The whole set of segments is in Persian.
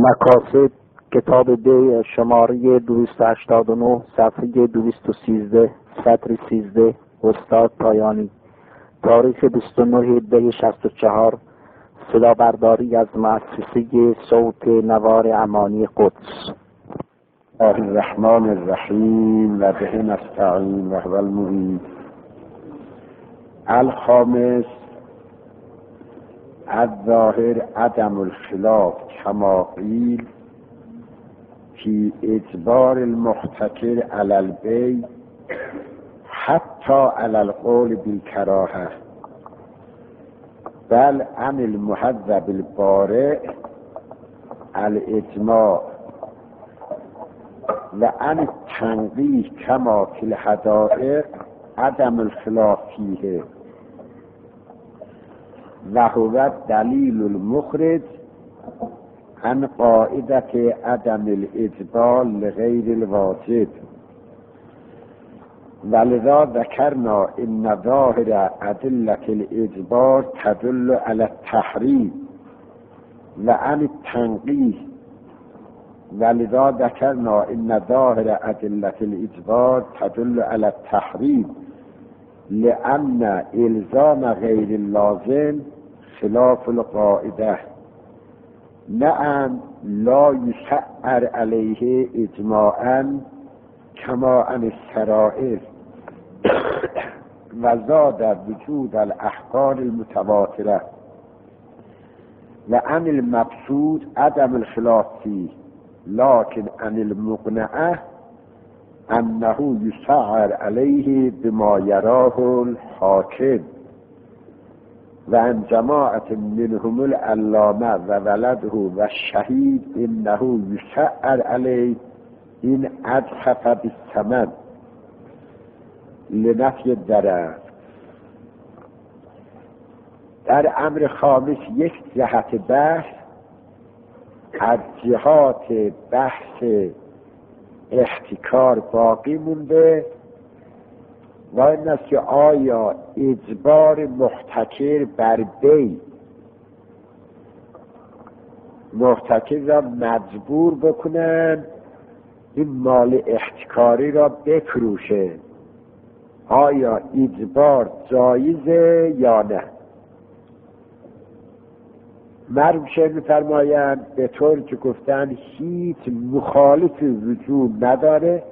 مقاصد کتاب دی شماره 289 صفحه 213 سطر 13 استاد پایانی تاریخ 29/10/64 صدا برداری از مؤسسه صوت نوار امانی قدس. الرحمن الرحیم و به نستعین و هو المعین. الخامس الظاهر عدم الخلاف کما قیل فی اجبار المحتکر علی البیع حتی علی القول بالکراهه بل عن المهذب البارع الاجماع و عن التنقیح کما فی الحدائق عدم الخلاف فیه و هو دلیل المخرج عن قاعدة عدم الاجبار لغیر الواجب. ولذا ذكرنا ان ظاهر ادلة الاجبار تدل على التحريم وعن التنقيح. ولذا ذكرنا ان ظاهر ادلة الاجبار تدل على التحريم لأن الزام غیر اللازم خلاف القاعده. نعم لا يسعر عليه اجماعا كما عن السرائر وزاد وجود الاحکام المتواتره وعن المبسوط عدم الخلاف فيه لكن عن المقنعه انه يسعر عليه بما يراه الحاكم وعن جماعة منهم العلامه و ولده و الشهید انه يسعر عليه این ادخف بالثمن لنفی الضرر. در امر خامس یک جهت بحث از جهات بحث احتکار باقی مونده و این است که آیا اجبار محتکر بر بیع محتکر را مجبور بکنن این مال احتکاری را بفروشه، آیا اجبار جایزه یا نه؟ مرحوم شیخ می‌فرمایند به طور که گفتن هیچ مخالف وجود نداره،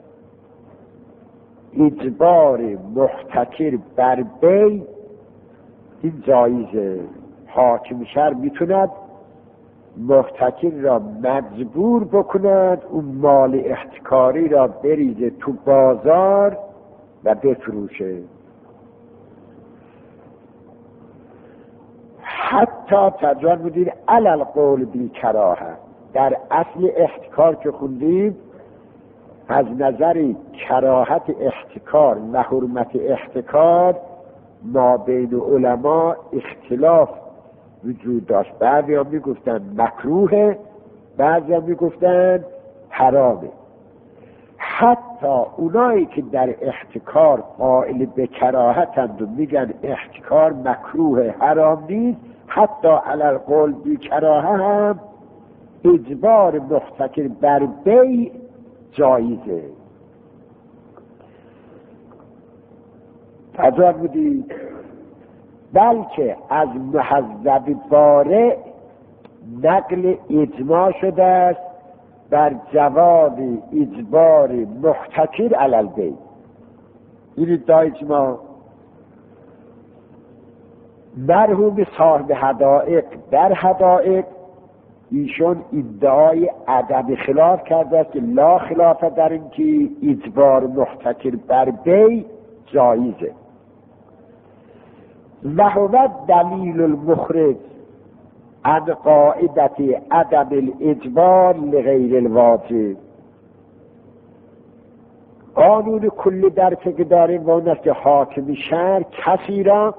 اجبار محتکر بر بیع این جایزه. حاکم شهر میتوند محتکر را مجبور بکند اون مال احتکاری را بریزه تو بازار و بفروشه. حتی تجان بودید علل قول بی کراهه. در اصل احتکار که خوندیم از نظر کراهت احتکار و حرمت احتکار ما بین علما اختلاف وجود داشت. بعضی ها میگفتن مکروهه، بعضی ها میگفتن حرامه. حتی اونایی که در احتکار قائل به کراهتند و میگن احتکار مکروه حرام نیست، حتی علل قول بی کراهه هم اجبار محتکر بر بیع جایزه. تجار بودید بلکه از محذب بارع نقل اجماع شده است بر جواز اجبار محتکر علی البیع. این ادعای اجماع مرحوم صاحب حدائق در حدائق ایشون ادعای عدم خلاف کرده است که لا خلاف در این که اجبار محتکر بر بیع جایزه. و هو دلیل المخرج عن قاعدت عدم الاجبار لغیر الواجب. قانون کلی در فقه داریم و اون است که حاکم شهر کسی را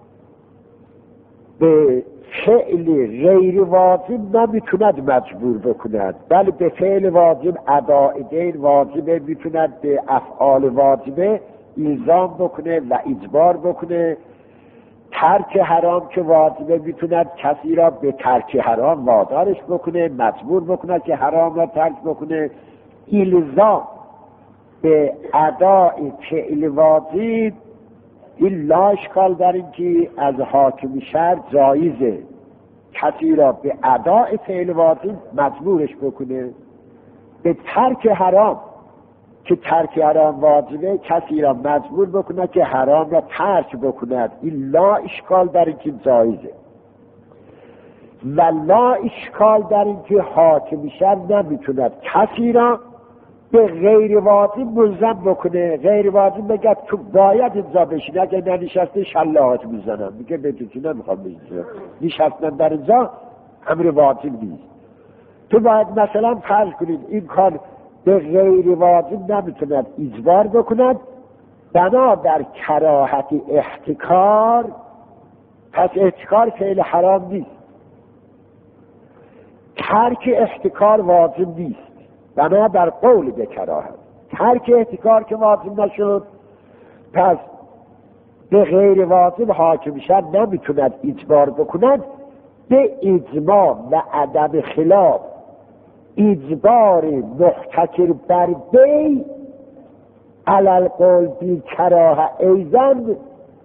به فعل غیر واجب نمیتوند مجبور بکند، بل به فعل واجب اداء دین واجبه، میتوند به افعال واجبه الزام بکنه و اجبار بکنه ترک حرام که واجبه میتوند کسی را به ترک حرام وادارش بکنه، مجبور بکنه که حرام را ترک بکنه. الزام به ادای فعل واجب این لا اشکال در این که از حاکم شرع جایزه کسی را به ادای فعل واجب مجبورش بکنه. به ترک حرام که ترک حرام واجبه کسی را مجبور بکنه که حرام را ترک بکند، این لا اشکال در این که جایزه. و لا اشکال در این که حاکم شرع نمیتوند کسی را به غیر واجب ملزم بکنه. غیر واجب بگه تو باید اینجا بشین، اگه ننشسته شلاهات میزنم، میگه به تو نمیخوام بشینم، نشستن در اینجا امر واجب نیست. تو باید مثلا فرض کنید این کار به غیر واجب نمیتوند اجبار بکند، بنا در کراهت احتکار، پس احتکار فعل حرام نیست، ترک احتکار واجب نیست، بنا در قول به کراهت. ترک احتکار که واجب نشد، پس به غیر واجب حاکم شرع نمیتوند اجبار بکند. به اجماع و عدم خلاف اجبار محتکر بر بی علل قول بی کراهه ایزن،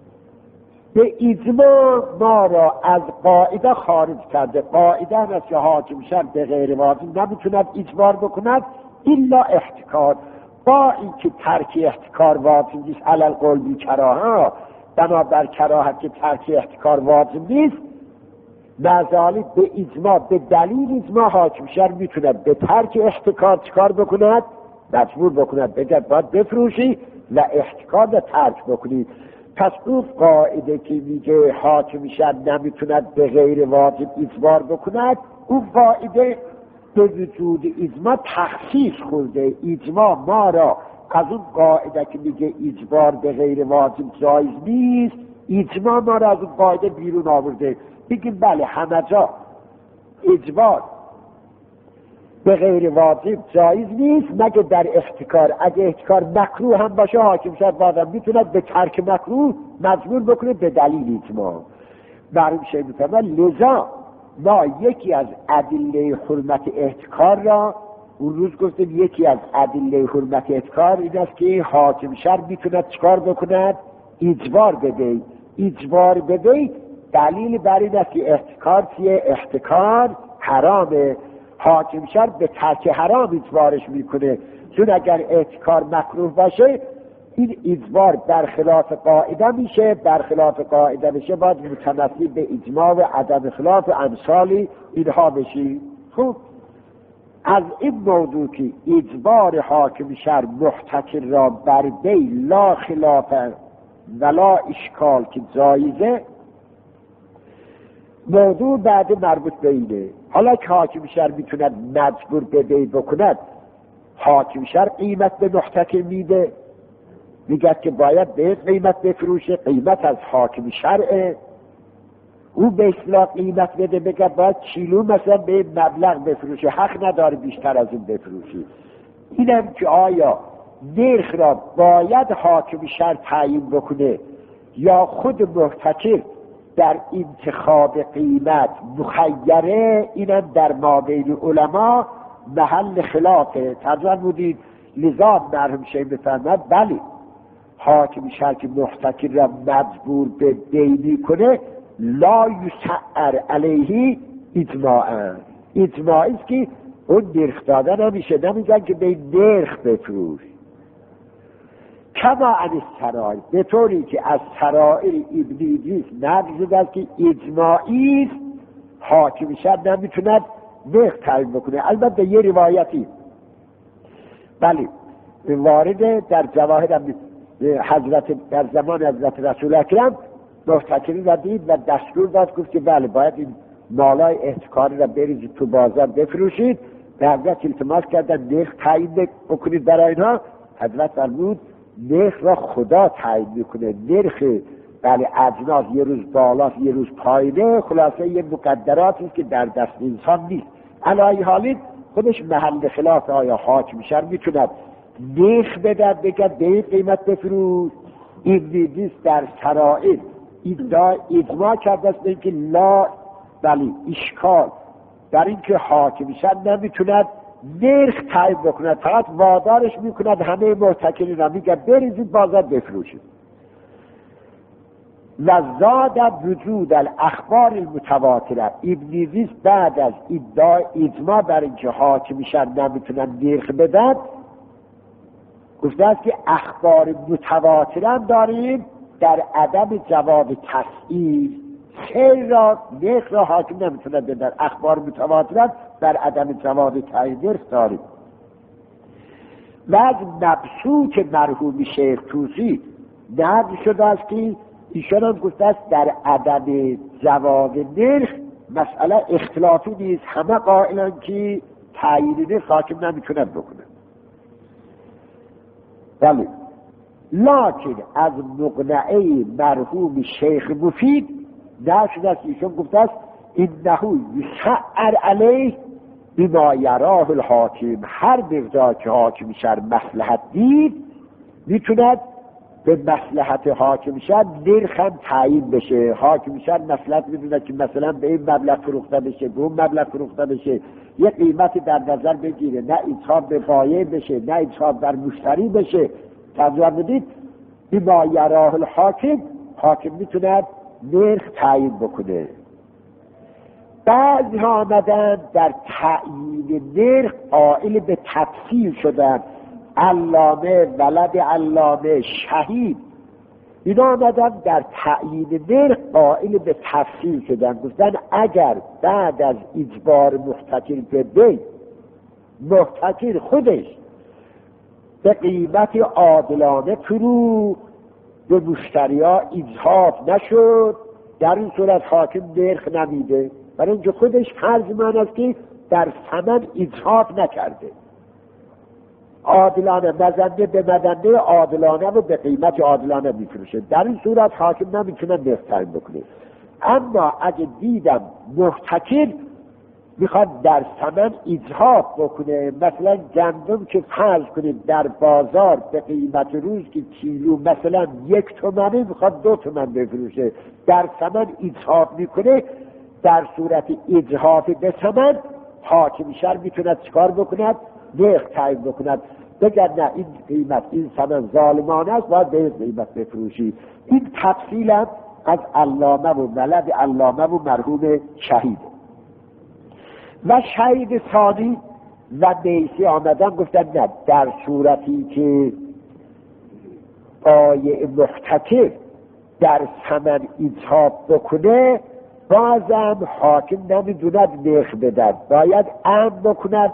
به اجماع ما را از قاعده خارج کرده. قاعده هست که حاکم شرع به غیر واجب نمیتوند اجبار بکند الا احتکار، با اینکه ترک احتکار واجب نیست علل قول بی کراهه، بنابر کراهت که ترک احتکار واجب نیست، نزالی به اجماع، به دلیل اجماع حاکم شرع میتوند به ترک احتکار چکار بکند؟ مجبور بکند بگد باید بفروشی و احتکار را ترک بکنی. پس اون قاعده که میگه حاکم شرع نمیتوند به غیر واجب اجبار بکند، اون قاعده به وجود اجماع تخصیص خورده. اجماع ما را از اون قاعده که میگه اجبار به غیر واجب جایز نیست، اجماع ما را از اون قاعده بیرون آورده. بگیم بله همه جا اجبار به غیر واجب جایز نیست مگه در احتکار. اگه احتکار مکروه هم باشه حاکم شرع بعدم میتوند به ترک مکروه مجبور بکنه به دلیل اجماع. معلوم شد میفهمه. لذا ما یکی از ادله حرمت احتکار را اون روز گفتیم، یکی از ادله حرمت احتکار این است که حاکم شرع میتوند چکار بکند؟ اجبار بده. اجبار بده دلیل بر این است که احتکار چیه؟ احتکار حرامه. حاکم شرع به ترک حرام اجبارش میکنه، چون اگر احتکار مکروه باشه این اجبار برخلاف قاعده میشه، برخلاف قاعده میشه باید متنفی به اجماع و عدم خلاف امثالی اینها بشی. خب از این موضوع که اجبار حاکم شرع محتکر را بر بی لا خلاف ولا اشکال که جایزه، موضوع بعد مربوط به اینه. حالا که حاکم شرع میتوند مجبور به بی بکند، حاکم شرع قیمت به محتکر میده، میگه که باید به قیمت بفروشه، قیمت از حاکم شرعه، او به اصلاح قیمت بده، بگه باید کیلو مثلا به مبلغ بفروشه، حق نداره بیشتر از اون بفروشی. اینم که آیا نرخ را باید حاکم شرع تعیین بکنه یا خود محتکر در انتخاب قیمت مخیره، اینم در مابین علما محل خلافه. ترجمه بودید. لذا مرحوم شیخ بفرماد بله حاکم شرع که محتکر را مجبور به بی کنه لا یسعر علیه اجماعا. اجماعی است که اون نرخ دادن نمیشه، نمیگن که به نرخ بفروش. کما عن السرائر، به طوری که از سرائر ابن ادریس نقل شده است که اجماعی است حاکم شرع نمیتوند نرخ تعیین بکنه. البته یه روایتی بله وارد در جواهر حضرت در زمان حضرت رسول اکرم محتکری را دید و دستور داد، گفت که بله باید این مالای احتکاری را بریزید تو بازار بفروشید. به حضرت التماس کردن نرخ تعیین بکنید برای اینها. حضرت فرمود نرخ را خدا تعیین میکنه، نرخ بله اجناس یه روز بالاست یه روز پایینه، خلاصه یه مقدراتی است که در دست انسان نیست. علی حالی خودش محل خلاف. آیا حاکم شرع میتوند نرخ بدهد بگه به این قیمت بفروش؟ این دیدیست در سرائر اجماع کرده است اینکه لا بلی اشکال در اینکه حاکمیشن نمیتوند نرخ تعیین بکند، فقط وادارش میکند همه مرتکلین را میگه بریزید بازار بفروشید. و زاد وجود الاخبار المتواتره، ابن ویز بعد از ادعای اجماع بر اینکه حاکمیشن نمیتونن نرخ بدن گفته است که اخبار متواتره داریم در عدم جواب تسعیر سیر را نرخ را حاکم نمیتونه بدن. اخبار متواتره در عدم جواب تعیین نرخ داریم. و از مبسوط مرحوم شیخ طوسی نقل شده است که ایشان هم گفته است در عدم جواب نرخ مسئله اختلافی نیست، همه قائلن که تعیین نرخ حاکم نمیتونه بکنه. ولی لکن از مقنعه مرحوم شیخ مفید نشد است ایشون گفته است انه یسعر علیه بما یراه الحاکم، هر مقدار که حاکم شهر مصلحت دید میتوند به مصلحت حاکم شهر نرخ هم تعیین بشه. حاکم شهر مصلحت میدونه که مثلا به این مبلغ فروخته بشه، به اون مبلغ فروخته بشه، یه قیمتی در نظر بگیره، نه اصحاب به بایع بشه نه اصحاب بر مشتری بشه. توجه بدید بما یراه الحاکم، حاکم میتونه نرخ تعیین بکنه. بعضی ها آمدن در تعیین نرخ قائل به تفصیل شدن، علامه، ولد علامه، شهید، اینا آمدن در تعیین نرخ قائل به تفصیل شدن. گفتن اگر بعد از اجبار محتکر به بی محتکر خودش به قیمت عادلانه فروخت به مشتری ها اجحاف نشد، در این صورت حاکم نرخ نمیده، برای اینکه خودش فرض من است که در ثمن اجحاف نکرده، عادلانه مزنده به مزنده عادلانه و به قیمت عادلانه میفروشه. در این صورت حاکم نمیتونه نرخ تعیین بکنه. اما اگه دیدم محتکر میخواد در ثمن اجحاف بکنه، مثلا گندم که فرض کنید در بازار به قیمت روز که کیلو مثلا 1 تومنه میخواد 2 تومن بفروشه، در ثمن اجحاف میکنه، در صورت اجحاف به ثمن حاکم شهر میتونه چیکار بکند؟ نرخ تعیین بکند، بگه نه این قیمت این ثمن ظالمانه است باید به این قیمت بفروشی. این تفصیل هم از علامه و ولد علامه و مرحوم شهید. و شهید ثانی و نیسی آمدن گفتن نه، در صورتی که بایع محتکر در ثمن اجحاف بکنه بازم حاکم نمیدوند نرخ بدن، باید امر بکند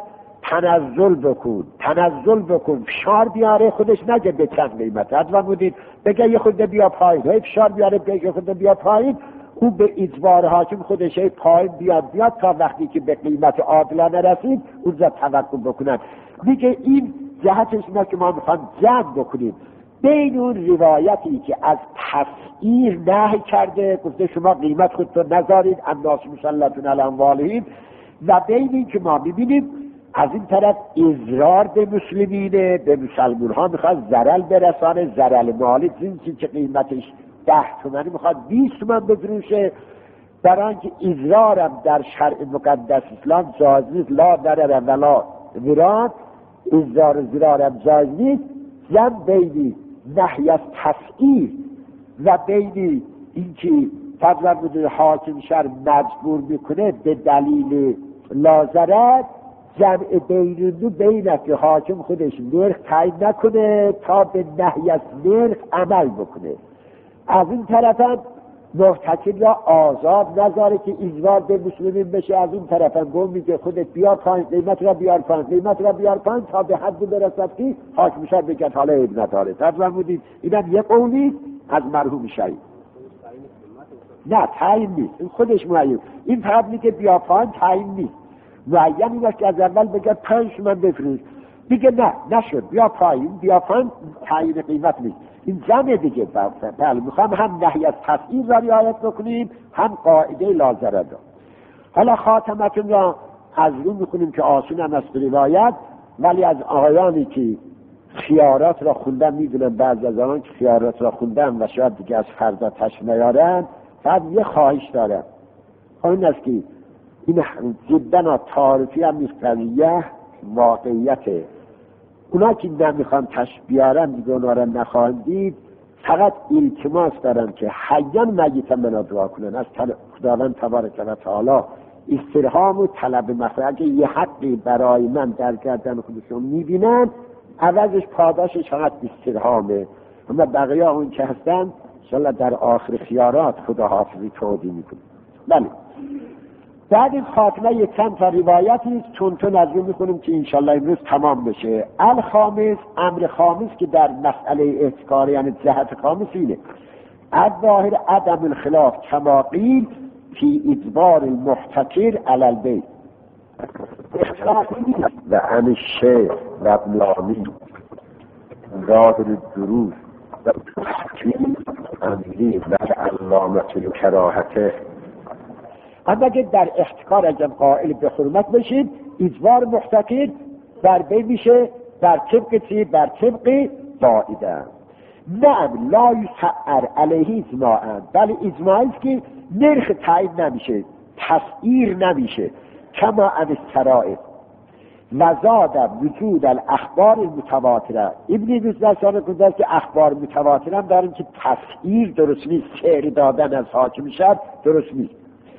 تنزل بکن فشار بیاره، خودش نگه به چند قیمت و بودید بگه یه خود بیا پایین، فشار بیاره بگه خود بیا پایین، او به اجبار حاکم خودش پایین بیاد تا وقتی که به قیمت عادلانه رسید اونجا توقف بکنن. میگه این جهتش اینه که ما میخوام جمع بکنیم بین اون روایتی که از تسعیر نهی کرده، گفته شما قیمت خودتون نذارید الناس مسلطون علی اموالهم، و بین این که ما میبینیم از این طرف اضرار به مسلمینه، به مسلمان ها میخواد ضرر برسانه، ضرر مالی، جنسی که قیمتش 10 تومنی میخواد 20 تومن بفروشه، برای اینکه اضرارم در شرع مقدس اسلام جایز نیست، لا ضرر ولا ضرار، اضرار و ضرارم جایز نیست. جمع بین نهی از تسعیر و بین اینکه فضل بوده حاکم شهر مجبور میکنه به دلیل لا ضرر، جمع بین که حاکم خودش نرخ تعیین نکنه تا به نهی از نرخ عمل بکنه. از این طرف هم محتکر را آزاد نذاره که اجبار به مسلمین بشه، از این طرف هم گم میگه خودت بیا پایین، قیمت را بیار پایین تا به حد برسد که حاکم شهر بگه حالا عیب نداره. فرمودید اینم یه قولی از مرحوم شهید. نه تعیین نیست، این خودش معین، این فقط میگه بیا پایین، تعیین نیست. معین این است که از اول بگه 5 تومن بفروش، دیگه نه نشد بیا پایین تعیین قیمت نیست. این جمع دیگه. بله میخوام هم نهی از تسعیر را رعایت بکنیم هم قاعده لا ضرر را. حالا خاتمتون را از رو میکنیم که آسون هم از روایت، ولی از آقایانی که خیارات را خوندن، میدونن بعض از آنان که خیارات را خوندن و شاید دیگه از فردا تش نیارن، فقط یه خواهش دارن، این است که این جدا تعارفی هم نیست، قضیه واقعیته. اونا که نمیخوان تش بیارن دیگه اونا را نخواهند دید، فقط التماس دارن که حیان میتا منا دعا کنن، از خداوند تبارک و تعالی استرهام و طلب مخرج یه حقی برای من در گردن خودشون میبینن، عوضش پاداشش فقط استرهامه، اما بقیه اون که هستن انشاءالله در آخر خیارات خدا حافظی توضیح میکنه. بله، بعد این خاتمه یک چند تا روایتی چون نظر میکنیم که انشاءالله امروز تمام بشه. الخامس، امر خامس که در مسئله احتکار یعنی جهت خامس اینه: الظاهر عدم الخلاف کما قیل فی اجبار المحتکر علی البیع. و عن الشیخ و ابن العامی ظاهر الدروس و تحکیم امری و علامة الکراهته. اما اگر در احتکار اگر قائل به حرمت بشید، اجبار محتکر بر بی میشه بر طبق چی؟ بر طبق قاعده. نعم لا یسعر علیه اجماعا، بله اجماعی است که نرخ تعیین نمیشه، تسعیر نمیشه، کما عن الشرائع و زاد وجود الاخبار المتواتره. ابن بزنسان گفته که اخبار متواتره هم داریم که تسعیر درست نیست، سعر دادن از حاکم شد درست نیست.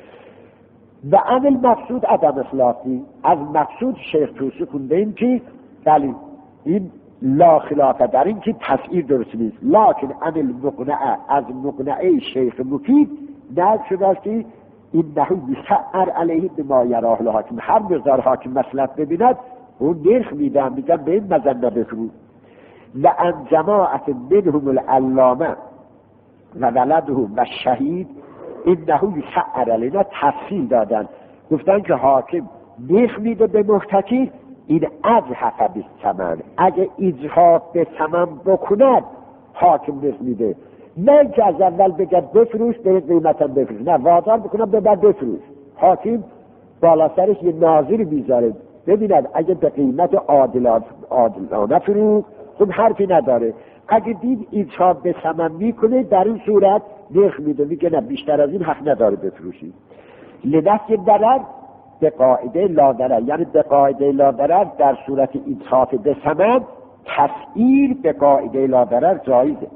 و عمل مقصود عدم اخلافی، از مقصود شیخ توسی کنده این که بله این لا خلافه در این که تسعیر درست نیست، لیکن عمل مقنعه، از مقنعه شیخ مفید نقل شده است که این نحو یسعر علیه بما یراه الحاکم، هر مقدار حاکم مصلحت ببیند اون نرخ میدن، میگن به این مزنه بفروش. لان جماعت منهم العلامه و ولدهم و شهید انه یسعر علینا، تفصیل دادن، گفتن که حاکم نرخ میده به محتکر، این اجحف بالثمن، اگه اجحاف به ثمن بکند حاکم نرخ میده، نه که از اول بگد بفروش به قیمتا بفروش، نه وادار بکنم به بعد بفروش. حاکم بالا سرش یه ناظر میذاره ببیند اگه به قیمت عادلانه فروش خب حرفی نداره، اگه دید اجحاف به ثمن میکنه در این صورت نرخ میده، میگه نه بیشتر از این حق نداره بفروشی. لنفی ضرر به قاعده لا ضرر، یعنی به قاعده لا ضرر در صورت اجحاف به ثمن تسعیر به قاعده لا ضرر جایزه.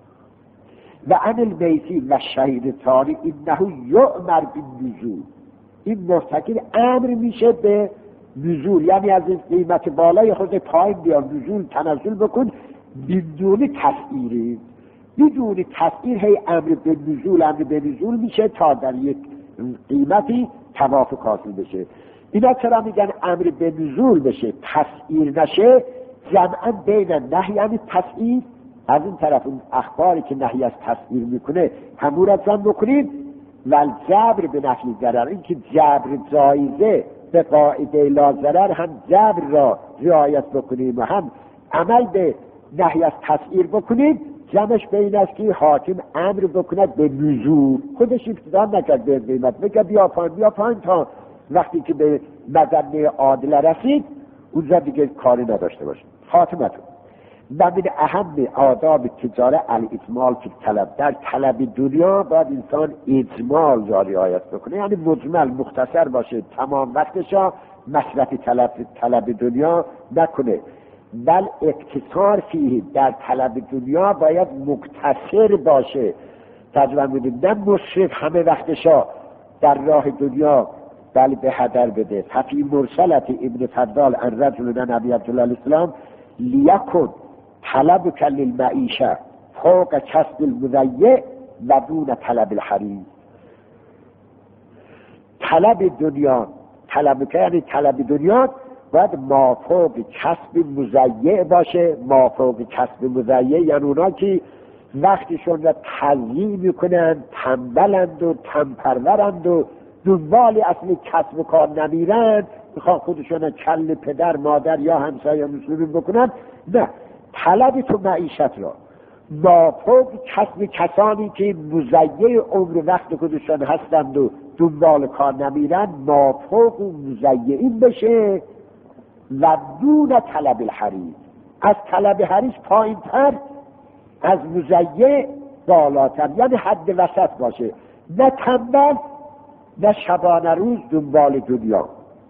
و عن المیسی و شهید تاری انه یؤمر بالنزول، این محتکر امر میشه به نزول، یعنی از این قیمت بالای خود پایین بیا، نزول تنزل بکن بدون تسعیری، بدون تسعیر هی امر به نزول میشه تا در یک قیمتی توافق حاصل بشه. اینا چرا میگن امر به نزول بشه تسعیر نشه؟ جمعا بین نهی یعنی تسعیر، از این طرف اون اخباری که نهی از تسعیر میکنه همون را جمع بکنید، و الجبر به نفی ضرر، این که جبر جایزه به قاعده لا ضرر، هم جبر را رعایت بکنیم و هم عمل به نهی از تسعیر بکنید، جمعش به این است که حاکم امر بکند به نزول، خودش ابتدا نکرد به قیمت، بگه بیا پایین تا وقتی که به مزنه عادله رسید اونجا دیگه کاری نداشته باشه. خاتمتون و من اهم آداب تجاره الاجمال فی طلب، در طلب دنیا باید انسان اجمال را رعایت بکنه، یعنی مجمل مختصر باشه، تمام وقتشا مصرف طلب دنیا نکنه، بل اقتصار فیه، در طلب دنیا باید مقتصر باشه، تجربه میدیم نه مصرف همه وقتشا در راه دنیا بل به هدر بده. ففی مرسلت ابن فضال عن رجل عن ابی عبدالله الاسلام لیکن طلب کل المعیشه فوق کسب المضیع و دون طلب الحریر. طلب دنیا، یعنی طلب دنیا باید مافوق کسب مضیع باشه. مافوق کسب مضیع یعنی اونا که وقتشون را تضییع میکنن، تنبلند و تنپرورند و دنبال اصلی کسب و کار نمیرن، میخوان خودشون کل پدر مادر یا همسایه مسلمین بکنن. نه، طلب تو معیشت را مافوق کسب کسانی که مضیع عمر وقت خودشون هستند و دنبال کار نمیرن، مافوق مضیعین بشه و دون طلب الحریر، از طلب حریص پایین تر، از مزیع بالاتر، یعنی حد وسط باشه، نه تنبل نه شبانه روز دنبال دنیا.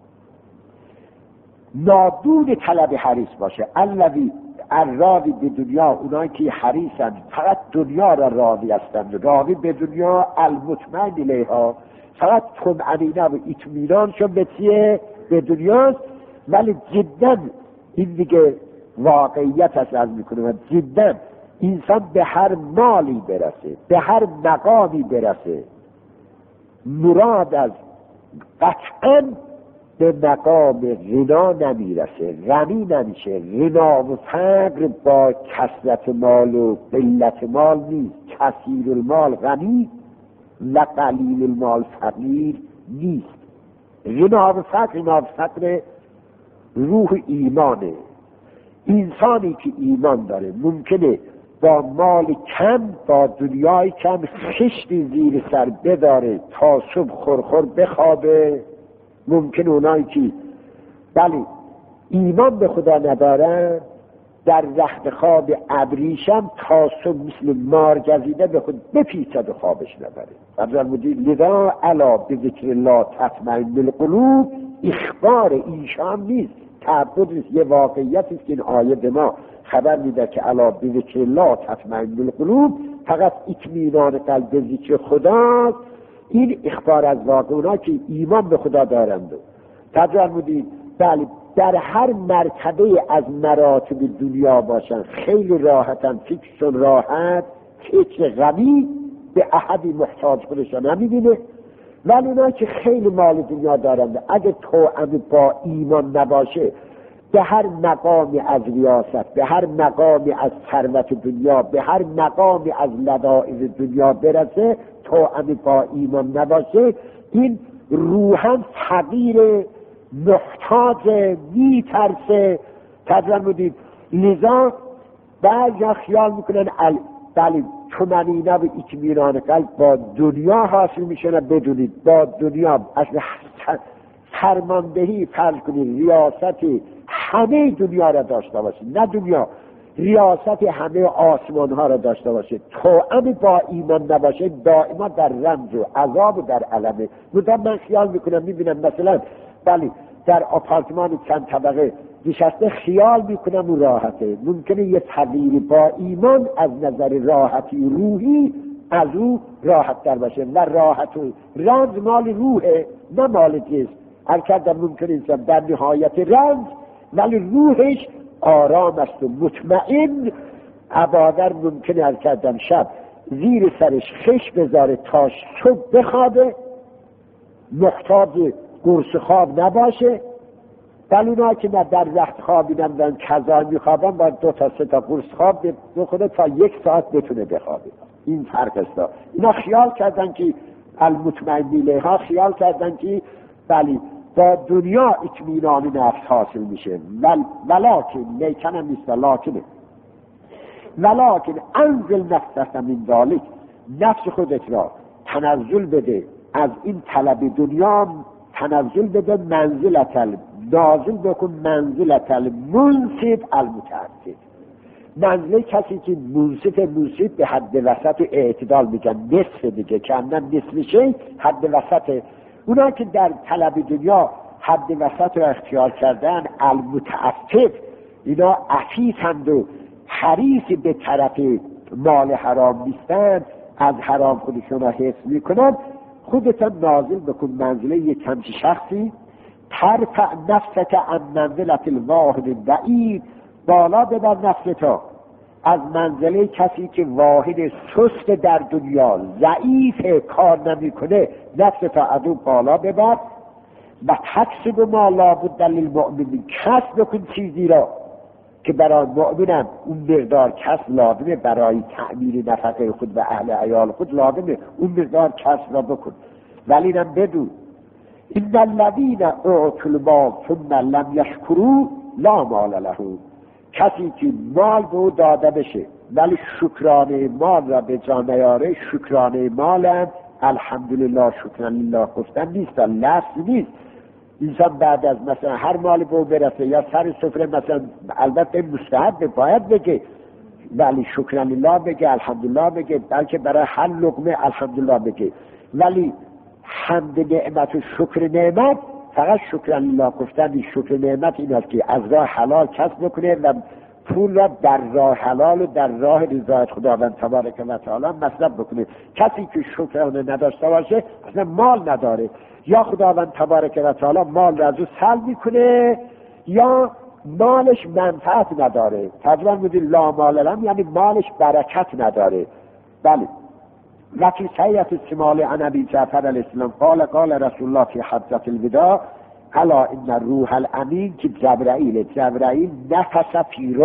نادون طلب حریص باشه. الذی الراوی به دنیا، اونایی که حریصند فقط دنیا را راوی هستند، راوی به دنیا المطمئن الیها، فقط طمأنینه و اطمینانشون به چیه؟ به دنیاست. ولی جدا این دیگه واقعیت هست، از میکنه و جدا انسان به هر مالی برسه، به هر مقامی برسه، مراد از قطعا به مقام غنا نمیرسه، غنی نمیشه. غنا و فقر با کثرت مال و قلت مال نیست. کثیر المال غنی و قلیل المال فقیر نیست. غنا و فقر روح ایمانه. انسانی که ایمان داره ممکنه با مال کم، با دنیای کم خشتی زیر سر بداره تا صبح خورخور بخوابه. ممکنه اونایی که بله ایمان به خدا ندارن در رخت خواب ابریشم تا صبح مثل مار گزیده به خود بپیچد و خوابش نبره. فرمودی لذا الا بذکر الله تطمئن القلوب، اخبار ایشان نیست، تعبد نیست، یه واقعیت است که این آیه به ما خبر میده که الا بذکر الله تطمئن القلوب، فقط اطمینان قلب به ذکر خداست. این اخبار از واقعونا که ایمان به خدا دارند. فرمودی بله در هر مرتبه از مراتب دنیا باشن خیلی راحتن، فکرشون راحت، فکر غمی، به احدی محتاج خودشان نمیبینه. ولی اونا که خیلی مال دنیا دارند اگه توأم با ایمان نباشه، به هر مقامی از ریاست، به هر مقامی از ثروت دنیا، به هر مقامی از لذائذ دنیا برسه، توأم با ایمان نباشه، این روحاً فقیر، محتاج، میترسه. فرمودید لذا بعضی خیال میکنن بله طمأنینه و اطمینان قلب با دنیا حاصل میشه. بدونید با دنیا اصلا فرماندهی، فرض کنید ریاست همه دنیا را داشته باشید، نه دنیا ریاست همه آسمان ها را داشته باشید، توأم با ایمان نباشه، دائما در رنج و عذاب و در علمه. من خیال میکنم میبینم مثلا بله در آپارتمان چند طبقه نشسته، خیال میکنم اون راحته. ممکنه یه تغییری با ایمان از نظر راحتی روحی از او راحت در باشه و راحت و رنج مال روحه نه مال جسم. هر کردم ممکنه انسان در نهایت رنج ولی روحش آرام است و مطمئن. عبادر ممکنه هر کردم شب زیر سرش خش بذاره تا صبح بخوابه، محتاج قرص خواب نباشه. ولی اونا که نه در رخت خوابی نمیدن کذا میخوابن با 2 تا 3 تا قرص خواب بخوره تا 1 ساعت بتونه بخوابه. این فرق است. اینا خیال کردن که المطمئن الیها، خیال کردن که بله با دنیا اطمینان نفس حاصل میشه. ولکن نیکن هم نیست، ولکن انزل نفسك من ذلك، نفس خودت را تنزل بده از این طلب دنیا، تنزل بده منزلت نازل بکن منزلت المنصف المتعدد. منزله کسی که منصف به حد وسط و اعتدال میگن، نصف دیگه که اندن نصف شی حد وسط. اونا که در طلب دنیا حد وسط رو اختیار کردن، المتعفف، اینا عفیفند و حریص به طرف مال حرام نیستن، از حرام خودشون را حفظ میکنن. خودتان نازل بکن منزله یک همچی شخصی، ترفع نفسك عن منزلت الواحد بعید، بالا ببر نفستا از منزله کسی که واحد سست در دنیا، ضعیف، کار نمیکنه، نفستا از اون بالا ببر. و تکسب ما لابد للمؤمنین، کسب بکن چیزی را که برای مؤمنم اون مقدار کسب لازمه، برای تأمین نفقه خود و اهل عیال خود لازمه اون مقدار کسب را بکن. ولی نم بدون این الذین اعطوا المال ثم لم یشکروا لا مال له، کسی که مال به او داده بشه ولی شکرانه مال را به جا نیاره، شکرانه مالم الحمدلله شکران لله گفتن نیست، لفظ نیست. انسان بعد از مثلا هر مال به او برسه یا سر سفره مثلا، البته مستحب باید بگه، ولی شکر لله بگه، الحمدلله بگه، بلکه برای هر لقمه الحمدلله بگه، ولی حمد نعمت و شکر نعمت فقط شکر لله گفتن. شکر نعمت این است که از راه حلال کسب بکنه و پول را در راه حلال و در راه رضایت خداوند تبارک و تعالی مصرف بکنه. کسی که شکر نداشته باشه اصلا مال نداره، یا خداوند تبارک و تعالی مال را از او سلب میکنه یا مالش منفعت نداره. ترجمه می‌کنید لا مال لهم، یعنی مالش برکت نداره. بله. وفي سیرة الشمال عن ابی جعفر علیه السلام قال رسول الله في حجة الوداع الا ان الروح الامین، که جبرائیل نفس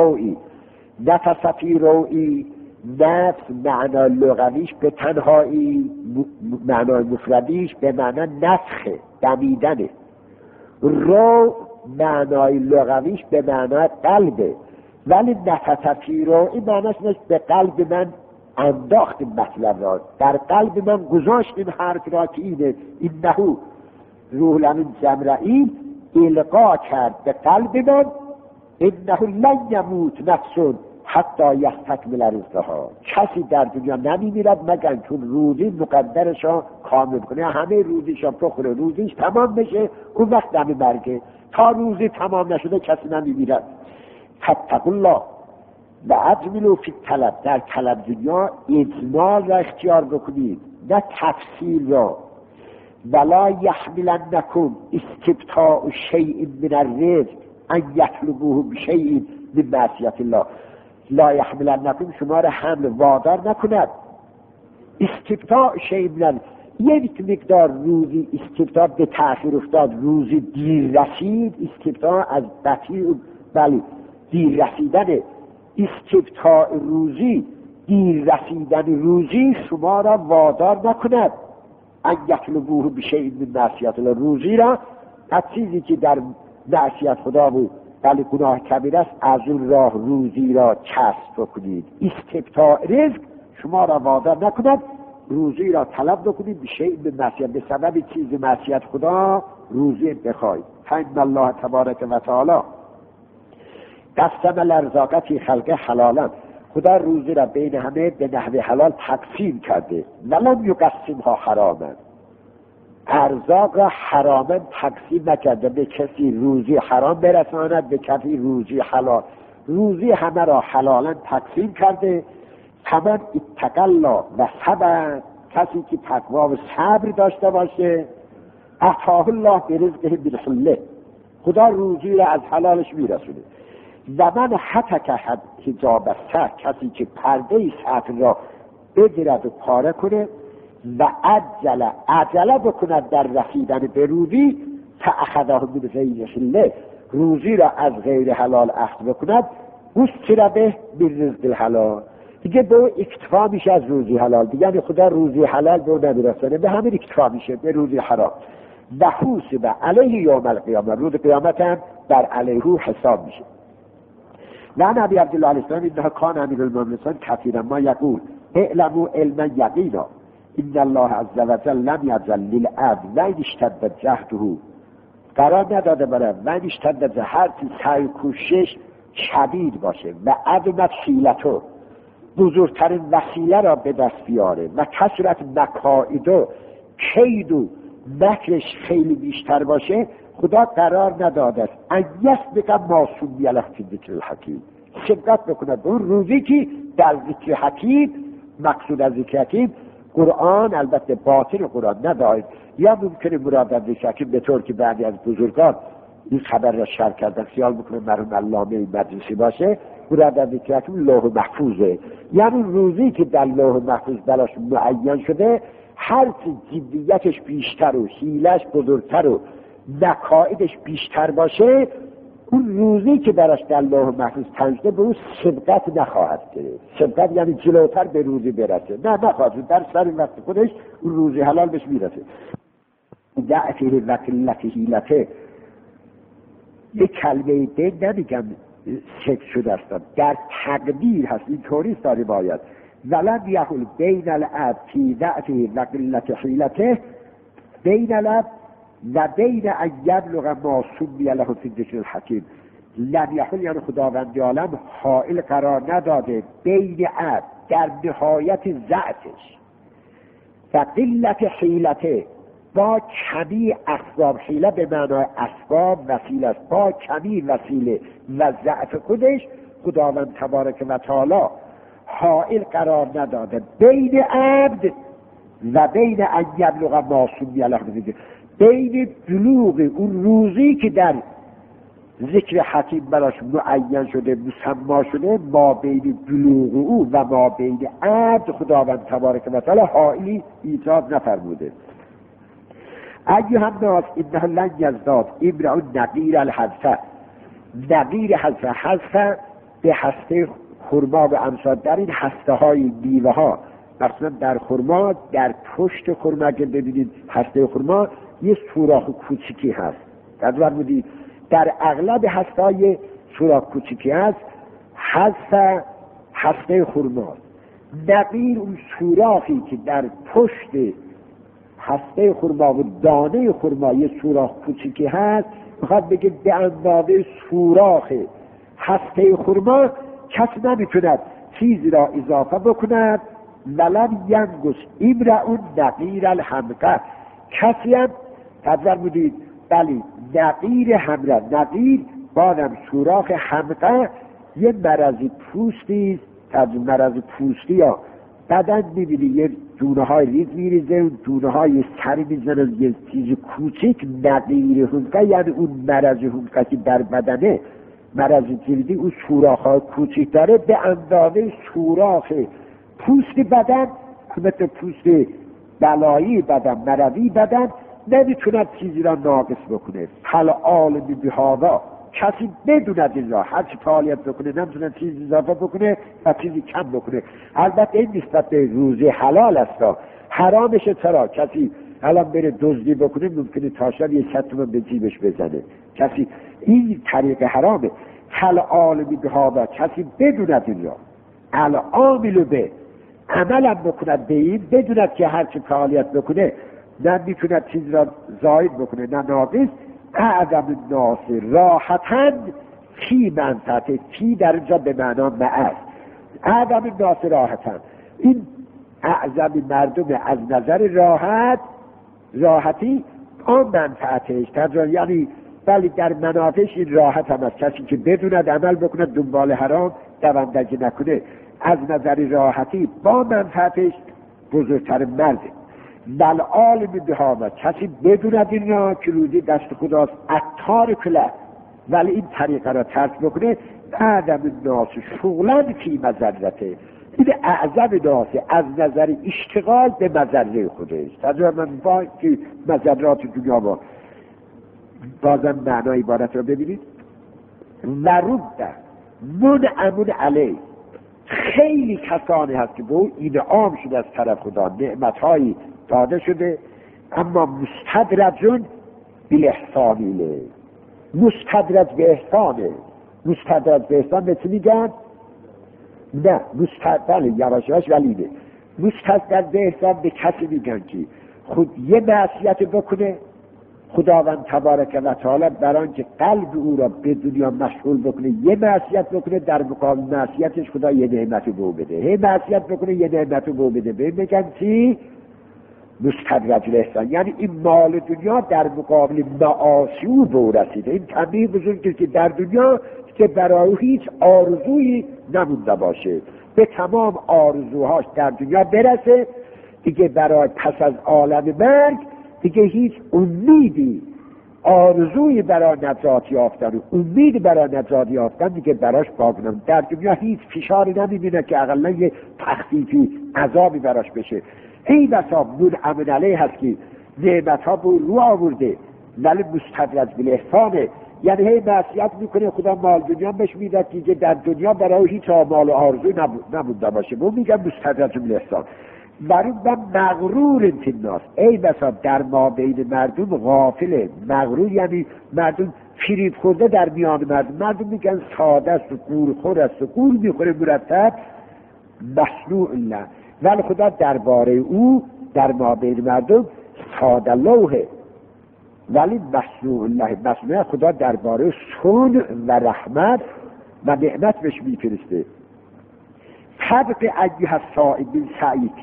فی روئی، نفس معنای لغویش به تنهایی، معنای مفردیش به معنی نفخه، دمیدنه. رو معنای لغویش به معنی قلبه، ولی نفس فی روئی معنیش به قلب من انداخت مطلب را، در قلب من گذاشت این حرف را که اینه روح الامین جبرائیل القا کرد به قلب من انه لن یموت نفس حتی یستکمل رزقها، کسی در دنیا نمیمیرد مگر چون روزی مقدرش را کامل کنه، همه روزیش را بخوره، روزیش تمام بشه، اون وقت دم مرگه. تا روزی تمام نشده کسی نمیمیرد. فاتقوا الله و اجملوا فی الطلب، در طلب دنیا اجمال را اختیار بکنید نه تفصیل را. ولا یحملنکم استبطاء شیء من الرزق ان یطلبوه بشیء من معصیت الله. لا یحملنکم شما را حمل وادار نکند استبطاء شیء من، یک مقدار روزی استبطاء به تأخیر افتاد، روزی دیر رسید، استبطاء از بطیء، بله دیر رسیدن، استبطاء روزی، دیر رسیدن روزی شما را وادار نکند ان یطلبوه بشیء من معصیت الله، روزی را از چیزی که در معصیت خدا بود بله گناه کبیر است از اون راه روزی را کسب بکنید. استبطاء رزق شما را وادار نکند روزی را طلب بکنید بشیء من معصیت، به سبب چیز معصیت خدا روزی بخواید. فإن الله تبارک و تعالی قسم الارزاق فی خلقه حلالا، خدا روزی را بین همه به نحو حلال تقسیم کرده، ولم یقسمها حراما، ارزاق را حراما تقسیم نکرده، به کسی روزی حرام برساند به کسی روزی حلال، روزی همه را حلالا تقسیم کرده. فمن اتقی الله و صبر، کسی که تقوا و صبر داشته باشه اعطاه الله برزقه بالحله، خدا روزی را از حلالش میرسونه. و من حتک حجاب الستر، کسی که پرده ستر را بگیرد و پاره کنه و عجله بکند در رسیدن به روزی، فاخذه من غیر حله، روزی را از غیر حلال اخذ بکند، گستر به بالرزق الحلال، دیگه به او اکتفا میشه از روزی حلال، دیگه یعنی خدا روزی حلال به او نمیرسونه، به همین اکتفا میشه به روزی حرام. و حوسب علیه یوم القیامه، روز قیامت هم در علیه حساب میشه. و نبی عبدالله علیه السلام اینها کان امیر المؤمنین کثیرا ما یقول اعلموا علما یقینا ان الله عز وجل لم یجعل للعبد و ان اشتد جهده، قرار نداده برای و ان اشتد هر سعی کوشش شدید باشه و عظمت حیلتو، بزرگترین وسیله را به دست بیاره و کثرت مکائد و کید و مکرش خیلی بیشتر باشه، خدا قرار نداده است ان یسبق ما سمی له فی ذکر الحکیم، سبقت بکند به اون روزی که در ذکر حکیم، مقصود از ذکر حکیم قرآن، البته باطن قرآن ندارید، یا ممکنه مراد از ذکر حکیم به طور که بعضی از بزرگان این خبر را شرح کردن خیال میکنه مرحوم علامه مجلسی باشه، مراد از ذکر حکیم لوح محفوظه، یعنی روزی که در لوح محفوظ براش معین شده، هر چی جدیتش بیشتر و حیلش بزرگتر و مکائدش بیشتر باشه، اون روزی که براش در لوح محفوظ تعیین شده به اون سبقت نخواهد گرفت. سبقت یعنی جلوتر به روزی برسه، نه نخواهد، در سر وقت خودش اون روزی حلال بهش میرسه. ضعفه و قلت حیلته، یه کلمه دین نمیگم شکل شده است، در تقدیر هست، اینطوری است داری باید ولن یحول بین العبد فی ضعفه و قلت حیلته، بین العبد و بین ان یبلغ ما سمی له فی الذکر الحکیم، لم یکن یعنی خداوند عالم حائل قرار نداده بین عبد در نهایت ضعفش و قلت حیلته، با کمی اسباب، حیله به معنای اسباب وسیله است، با کمی وسیله و ضعف خودش خداوند تبارک و تعالی حائل قرار نداده بین عبد و بین ان یبلغ ما سمی له، بین بلوغ اون روزی که در ذکر حکیم براش معین شده مسما شده، ما بین بلوغ او و ما بین عبد خداوند تبارک و تعالی حائلی ایجاد نفرموده. ایها الناس انه لن یزداد امرؤ نقیر الحذف، نقیر حذف به هسته خرما و امثال. در این هسته های میوه ها، مثلا در خرما، در پشت خرما که ببینید هسته خرما یه سوراخ کوچیکی هست، بودید در اغلب هسته های سوراخ کوچیکی هست، هسته خرما. نقیر اون سوراخی که در پشت هسته خرما و دانه خرما یه سوراخ کوچیکی هست، میخواد بگه به اندازه سوراخ هسته خرما کسی نمیتوند چیزی را اضافه بکند. ولم ینقص امرؤ نقیر الحمقه، کسی هم تدور بودید بلی نقیر حمقه، نقیر بادم سوراخ حمقه یه مرض پوستی است، مرض پوستی یا بدن میبینی یه دونه های ریز میریزه، اون دونه های سری میزنه یه چیز کوچیک، نقیر حمقه یعنی اون مرض حمقه که در بدنه، مرض جلدی، اون سوراخ های کوچیک داره به اندازه سوراخ پوست بدن، البته پوست بلایی بدن، مرضی بدن، نمیتوند چیزی را ناقص بکنه. حال عالمی بهذا، کسی بدوند این را هر چی فعالیت بکنه نمیتوند چیزی اضافه بکنه و چیزی کم بکنه. البته این نسبت به روزی حلال است، حرامشه. چرا؟ کسی الان بره دزدی بکنه ممکنه تا شب یه 100 تومان به جیبش بزنه، کسی این طریق حرامه. حال عالمی بهذا، کسی بدوند این را، العامل به عملم بکند به این، بدوند که هر چی فعالیت بکنه نه میتوند چیز را زاید بکنه نه ناقص. اعظم الناس راحتاً فی منفعته، فی در اینجا به معنا معه، اعظم الناس راحتاً، این اعظم مردم از نظر راحتی آن منفعتش تجار، یعنی ولی در منافعش این راحت هم است. کسی که بدوند عمل بکنه دنبال حرام دوندگی نکنه، از نظر راحتی با منفعتش بزرگتر مرده. بل عالم بهذا، کسی بدوند این را که روزی دست خداست، عطار کله، ولی این طریقه را ترک بکنه، اعظم الناس شغلا فی مضرته، این اعظم ناس از نظر اشتغال به مضره خودش. تجربه من با که مضرات دنیا با بازم معنای عبارت را ببینید. و رد منعم علیه، خیلی کسانی هست که به او انعام شده از طرف خدا، نعمتهایی داده شده، اما مستدرجون بالاحسانیله، مستدرج به احسانه. مستدرج به احسان به چی میگن؟ نه بله یواش یواش ولیده. مستدرج به احسان به کسی میگن که خود یه معصیت بکنه، خداوند تبارک و تعالی برای آنکه قلب او را به دنیا مشغول بکنه یه معصیت بکنه، در مقابل معصیتش خدا یه نعمت رو به او بده، هی معصیت بکنه یه نعمت رو به او بده. به میگن چی؟ مستدرج الاحسان، یعنی این مال دنیا در مقابل معاصی او به او رسیده. این تنبیه بزرگی که در دنیا که برای او هیچ آرزویی نمونده باشه، به تمام آرزوهاش در دنیا برسه، دیگه برای پس از عالم مرگ دیگه هیچ امیدی، آرزوی برای نجات یافتن و امید برای نجات یافتن دیگه براش باقی نمونده. در دنیا هیچ فشاری نمیبینه که اقلا یه تخفیفی عذابی براش بشه. ای بسا منعم علیه هست که نعمت ها به رو آورده، ولی مستدرج بالاحسانه، یعنی هی معصیت میکنه، خدا مال دنیا بهش میده که در دنیا برای هیچ آمال و آرزوی نمونده باشه. به میگن مستدرج بالاحسان. و مغرور انتناس، ای بسا در ما بین مردم غافله. مغرور یعنی مردم فریب خورده در میان مردم میگن ساده است و گورخور است و گور میخوره مرتب، مصنوع الله، ولی خدا درباره او در ما بین مردم ساده لوحه ولی مصنوع خدا درباره صنع و رحمت و نعمت بهش میفرسته. طبق ایها السائلین سعید،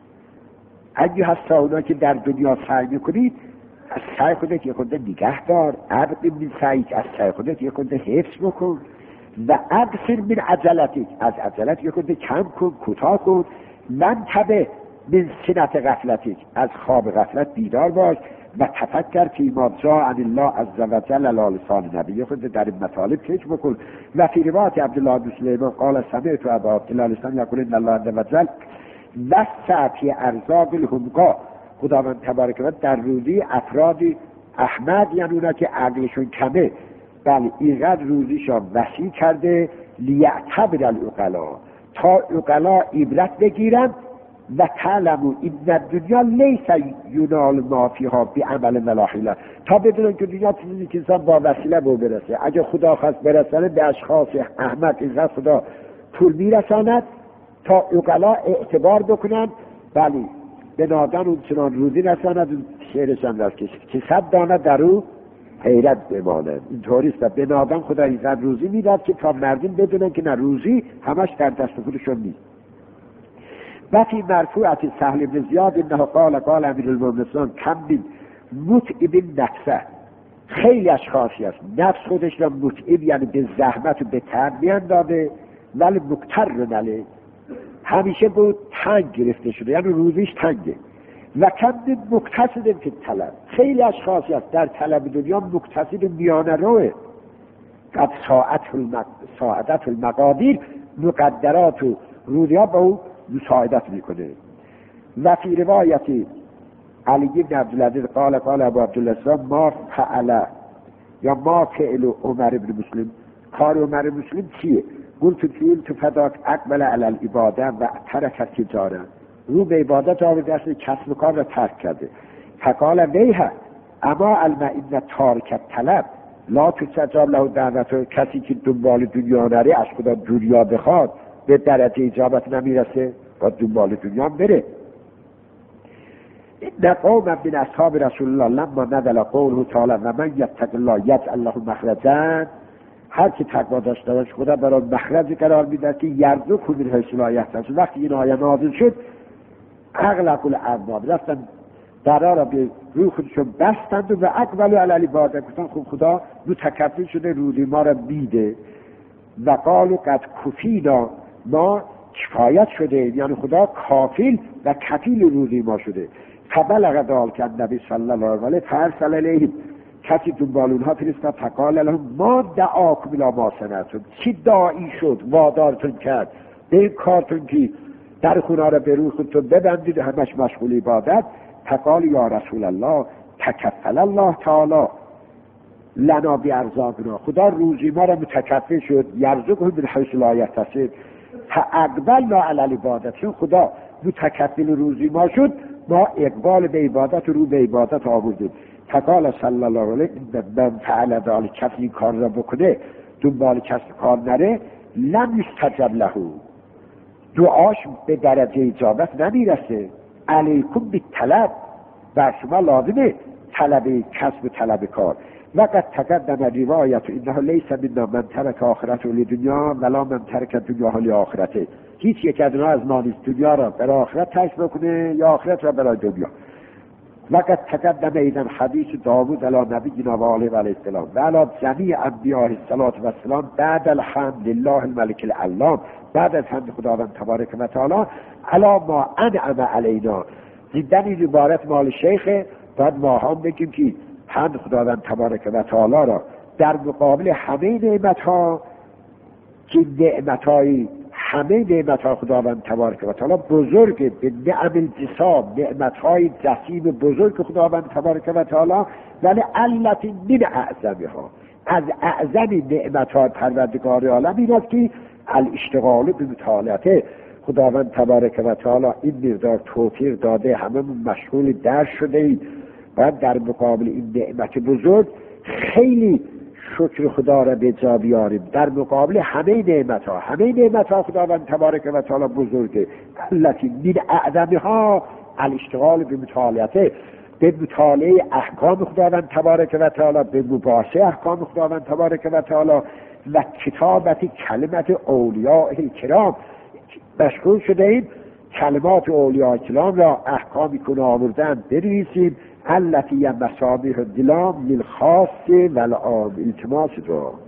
ایها السائلون که در دنیا سعی میکنید، از سعی خودت یه خورده نگه دار، عبد من سعید، از سعی خودت یه خورده حفظ بکن، و اقصر من عجلتی، از عجلت یه خورده کم کن، کوتاه کن، من تبه من سنت غفلتی، از خواب غفلت بیدار باش، و تفکر فی ما جاء عن الله عز وجل علی لسان نبی، یه خورده در این مطالب فکر بکن. و فی روایت عبدالله بن سلیمان قال سمعت ابا عبدالله یقول ان الله عز وجل وسع فی ارزاق الحمقا، خداوند تبارک و در روزی افرادی احمد، یعنی اونا که عقلشون کمه، بله اینقدر روزیشان وسیع کرده، لیعتبر العقلا، تا عقلا عبرت بگیرن، و تعلموا این دنیا لیس ینال ما فیها بعمل ولا حیله، تا بدونن که دنیا چیزی که انسان با وسیله به برسه. اگه خدا خواست برسانه به اشخاص احمد، اینقدر خدا طول میرساند تا عقلا اعتبار بکنن، بله به نادان اون چنان روزی رساند. شعرش هم راست که 100 دانه در او حیرت بماند، اینطوریست. به نادان خدا اینقدر روزی میداد که تا مردم بدونن که نه، روزی همش در دست خودشون نیست. و فی مرفوعت سهل بن زیاد انه قال امیر المؤمنین کم بین متعب نفسه، خیلی اشخاصی هست نفس خودش را متعب، یعنی به زحمت و به تعب میاندازه، ولی مکتر نله، همیشه بود تنگ گرفته شده، یعنی روزیش تنگه. و کم بین مقتصد که طلب، خیلی اشخاصی هست در طلب دنیا مقتصد میانه روه، قد ساعدت المقادیر، مقدرات و روزی ها با او مساعدت میکنه. و فی روایتی علی بن عبدالعزیز قال ابو عبدالله ما فعل یا ما فعل عمر بن مسلم، کار عمر مسلم چیه؟ قلت تو فداک اقبل علی العباده و ترک التجاره، رو به عبادت آورده، اصل کسب و کار را ترک کرده. فقال ویحه اما علم این تارک طلب لا تستجاب له دعوته، کسی که دنبال دنیا نره، از خدا دنیا بخواد به درجه اجابت نمیرسه، با دنبال دنیا بره. این قوم من اصحاب رسول الله لما نزل قوله تعالی و من یتق الله یجعل له مخرجا، هر کی تقوا داشته باشه خدا برای مخرجی قرار میده که یرزقه من حیث لا یحتسب. وقتی این آیه نازل شد، اغلق الابواب رفتن درا را به روی خودشون بستند و اقبلوا علی العباده، گفتن خب خدا متکفل شده روزی ما را میده. و قالوا قد کفینا، ما کفایت شده، یعنی خدا کافیل و کفیل روزی ما شده. فبلغ ذلک النبی صلی الله علیه و فارسل الیهم، کسی دنبال اونها فرستاد، فقال لهم ما دعاکم الی ما صنعتم، چی داعی شد وادارتون کرد به این کارتون که در خونه را به روی خودتون ببندید همش مشغول عبادت؟ فقال یا رسول الله تکفل الله تعالی لنا بارزاقنا، خدا روزی ما را متکفل شد، یرزقه من حیث لا یحتسب، فاقبلنا علی العبادت، چون خدا متکفل روزی ما شد، ما اقبال به عبادت رو به عبادت آوردیم. فقال صلی الله علیه من فعل ذلک، کسی این کار را بکنه دنبال کسب کار نره، لم یستجب له، دعاش به درجه اجابت نمیرسه. علیکم بالطلب، بر شما لازمه طلب کسب و طلب کار. وقد تقدم روایت انه لیس منا من ترک آخرته لدنیا ولا من ترک دنیا لآخرته، هیچ یک از اونها از ما نیست دنیا را برای آخرت ترک بکنه یا آخرت را برای دنیا. وقد تقدم ایضا حدیث داوود علی نبینا و آله علیه السلام و علی جمیع انبیاء الصلاة و السلام بعد الحمد لله الملک العلام، بعد از حمد خداوند تبارک و تعالی علی ما انعم علینا. دیدن این عبارت مال شیخه، باید ما هم بگیم که حمد خداوند تبارک و تعالی را در مقابل همه نعمت‌ها، که نعمت‌های همه نعمت‌های خداوند تبارک و تعالی بزرگه، به نعم الجسام، نعمت‌های جسیم بزرگ خداوند تبارک و تعالی، ولی التي من اعظمها، از اعظم نعمت‌های پروردگار عالم این است که الاشتغال به مطالعه خداوند تبارک و تعالی این مقدار توفیق داده، همه مشغول درس شده ایم. باید در مقابل این نعمت بزرگ خیلی شکر خدا را به جا بیاریم، در مقابل همه نعمت‌ها خداوند تبارک و تعالی بزرگه. التي من اعظمها الاشتغال به مطالعه، به مطالعه احکام خداوند تبارک و تعالی، به مباحثه احکام خداوند تبارک و تعالی و کتابت کلمت اولیاء الکرام مشغول شده ایم. کلمات اولیاء الکرام را احکامی که آوردن بنویسیم. التي مصابیح الدلام للخاص والعام. التماس دعا.